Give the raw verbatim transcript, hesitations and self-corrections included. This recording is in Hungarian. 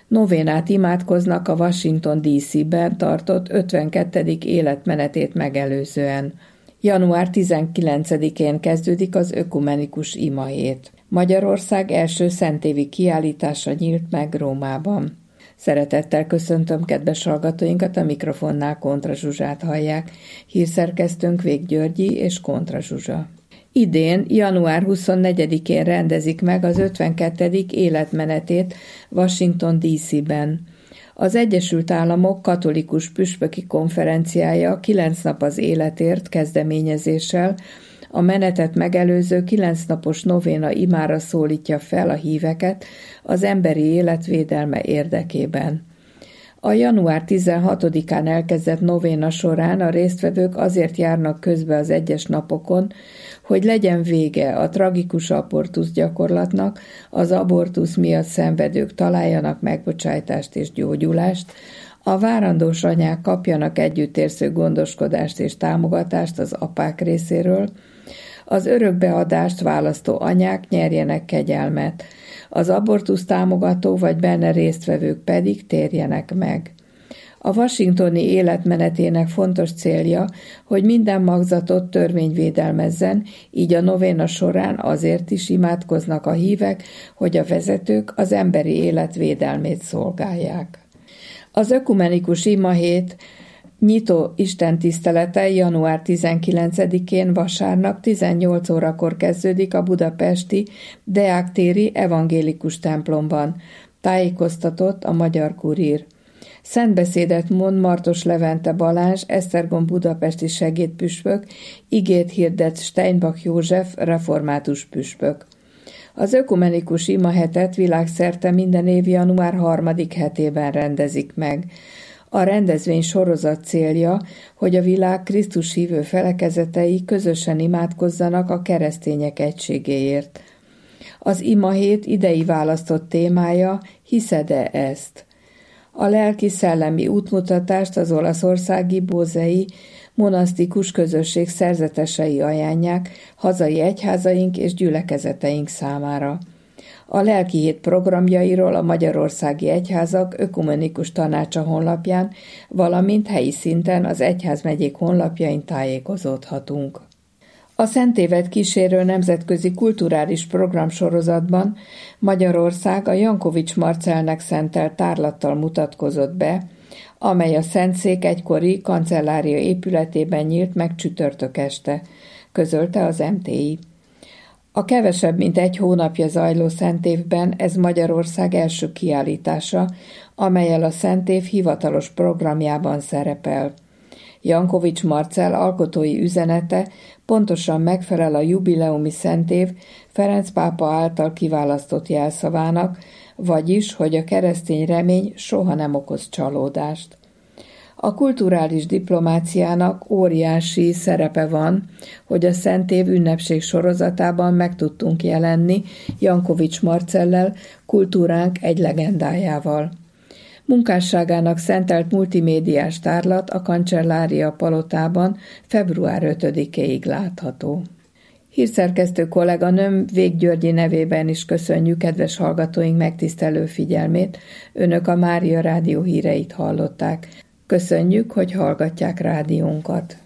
Novénát imádkoznak a Washington dé cé-ben tartott ötvenkettedik életmenetét megelőzően. január tizenkilencedikén kezdődik az ökumenikus imahét. Magyarország első szentévi kiállítása nyílt meg Rómában. Szeretettel köszöntöm kedves hallgatóinkat, a mikrofonnál Kontra Zsuzsát hallják, hírszerkesztőnk Vég Györgyi és Kontra Zsuzsa. Idén, január huszonnegyedikén rendezik meg az ötvenkettedik életmenetét Washington dé cé-ben. Az Egyesült Államok Katolikus Püspöki Konferenciája kilenc nap az életért kezdeményezéssel a menetet megelőző kilencnapos novéna imára szólítja fel a híveket az emberi élet védelme érdekében. A január tizenhatodikán elkezdett novéna során a résztvevők azért járnak közbe az egyes napokon, hogy legyen vége a tragikus abortusz gyakorlatnak, az abortusz miatt szenvedők találjanak megbocsájtást és gyógyulást, a várandós anyák kapjanak együttérző gondoskodást és támogatást az apák részéről, az örökbeadást választó anyák nyerjenek kegyelmet, az abortusz támogató vagy benne résztvevők pedig térjenek meg. A washingtoni életmenetének fontos célja, hogy minden magzatot törvény védelmezzen, így a novéna során azért is imádkoznak a hívek, hogy a vezetők az emberi élet védelmét szolgálják. Az ökumenikus imahét nyitó istentisztelete január tizenkilencedikén vasárnap tizennyolc órakor kezdődik a budapesti Deák téri evangélikus templomban, tájékoztatott a Magyar Kurír. Szentbeszédet mond Martos Levente Balázs, Esztergom budapesti segédpüspök, igét hirdet Steinbach József, református püspök. Az ökumenikus imahetet világszerte minden év január harmadik hetében rendezik meg. A rendezvény sorozat célja, hogy a világ Krisztus hívő felekezetei közösen imádkozzanak a keresztények egységéért. Az imahét idei választott témája hiszed-e ezt? A lelki-szellemi útmutatást az olaszországi Bozei monasztikus közösség szerzetesei ajánlják hazai egyházaink és gyülekezeteink számára. A lelki hét programjairól a Magyarországi Egyházak Ökumenikus Tanácsa honlapján, valamint helyi szinten az egyházmegyék honlapjain tájékozódhatunk. A Szentévet kísérő nemzetközi kulturális programsorozatban Magyarország a Jankovics Marcelnek szentelt tárlattal mutatkozott be, amely a Szentszék egykori kancellária épületében nyílt meg csütörtök este, közölte az em té i. A kevesebb mint egy hónapja zajló Szentévben ez Magyarország első kiállítása, amellyel a Szentév hivatalos programjában szerepel. Jankovics Marcell alkotói üzenete pontosan megfelel a jubileumi Szentév Ferenc pápa által kiválasztott jelszavának, vagyis, hogy a keresztény remény soha nem okoz csalódást. A kulturális diplomáciának óriási szerepe van, hogy a Szentév ünnepség sorozatában meg tudtunk jelenni Jankovics Marcellel, kultúránk egy legendájával. Munkásságának szentelt multimédiás tárlat a Kancellária palotában február ötödikéig látható. Hírszerkesztő kolléganőm Vég Györgyi nevében is köszönjük kedves hallgatóink megtisztelő figyelmét, önök a Mária Rádió híreit hallották. Köszönjük, hogy hallgatják rádiónkat.